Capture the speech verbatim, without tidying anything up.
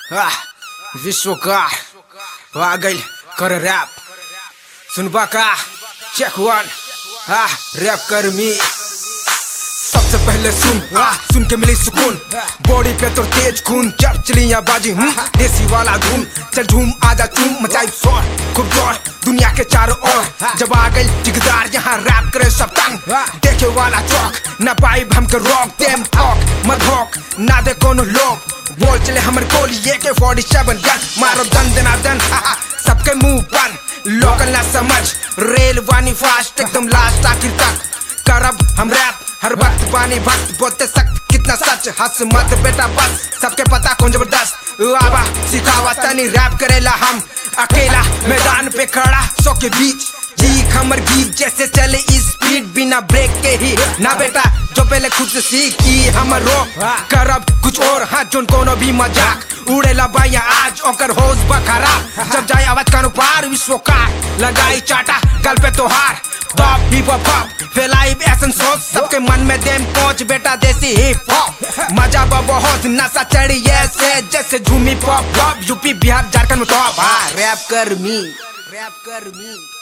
Ah, विश्व का आ गई कर रैप सुनबा का चेक वन ah, रैप कर मी सबसे पहले सुन ah, सुन के मिली सुकून बॉडी पे तो तेज खून चढ़ चली बाजी हूँ देसी वाला धूम चल झूम आजा चूम मचाई शोर खूब जोर दुनिया के चारों ओर जब आ गई ठिकदार यहाँ रैप करे सब तंग देखे वाला चौक न पाई हम के रोक देम ठोक मत भोक ना दे कोनो लोग बोल चले हमर गोली ए के फोर्टी सेवन गन मारो दन दना दन सबके मुंह बंद लोकल ना समझ रेल वानी फास्ट एकदम लास्ट आखिर तक करब हम रैप हर वक्त पानी भक्त बोलते सख्त कितना सच हंस मत बेटा बस सबके पता कौन जबरदस्त आवा सिखावा तनी रैप करेला हम अकेला मैदान पे खड़ा सौ के बीच जी खमर गीत जैसे चले स्पीड बिना ब्रेक के ही ना बेटा जो पहले खुद से सीखी हमर रो करब कुछ और हाँ जोन कोनो भी मजाक उड़ेला बाया आज ओकर होश बखरा जब जाए आवाज कानू पार विश्व का लगाई चाटा कल पे तोहार टॉप हिप हॉप फैलाई एसन सोच सबके मन में देम पहुंच बेटा देसी हिप हॉप मजा बहुत नशा चढ़ी ऐसे जैसे झूमी pop pop UP Bihar Jharkhand में टॉप रैप कर मी रैप कर मी